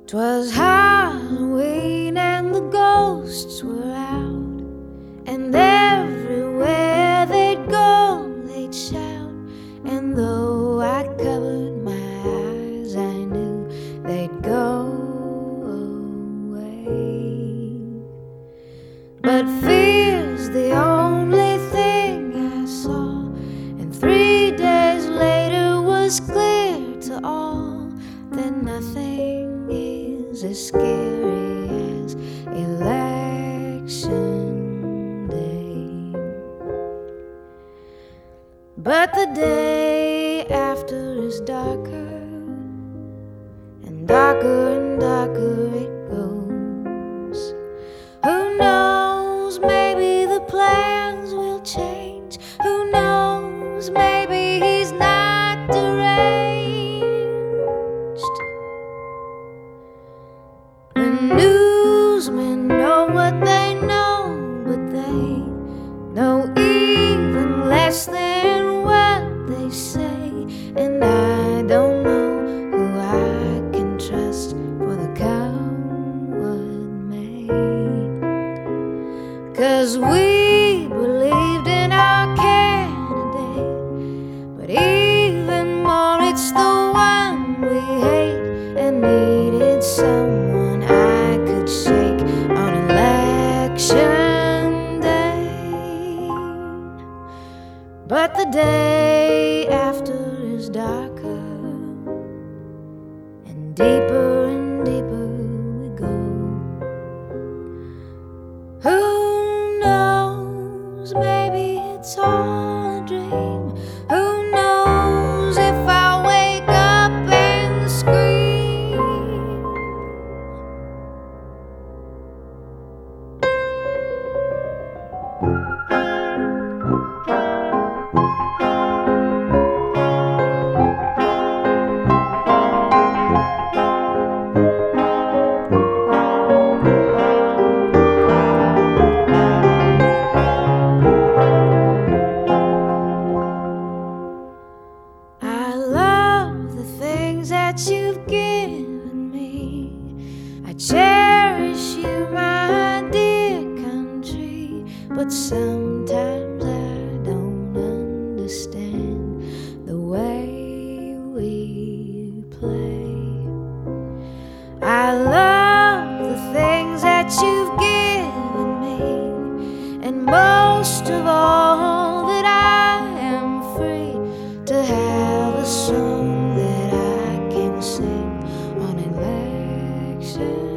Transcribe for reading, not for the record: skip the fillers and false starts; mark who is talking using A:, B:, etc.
A: 'Twas Halloween and the ghosts were out, and everywhere they'd go they'd shout. And though I covered my eyes, I knew they'd go away. But fear's the only thing I saw, and 3 days later was clear to all that nothing is as scary as election day. But the day after is darker, and darker and darker it goes. Who knows, maybe the plans will change. Who knows, maybe he's not deranged. The newsmen know what they know, but they know even less than what they say. And I don't know who I can trust, for the coward may. 'Cause we believed in our candidate, but even more it's the one we hate, and needed someone I could shake on election day. But the day after is darker, and deeper we go. Who knows, maybe it's all a dream. Who knows if I wake up and scream. I love the things that you've given me. I cherish you, my dear country. But sometimes I don't understand the way we play. I love the things that you've given me, and most of all that I am free to have a song that I can sing on election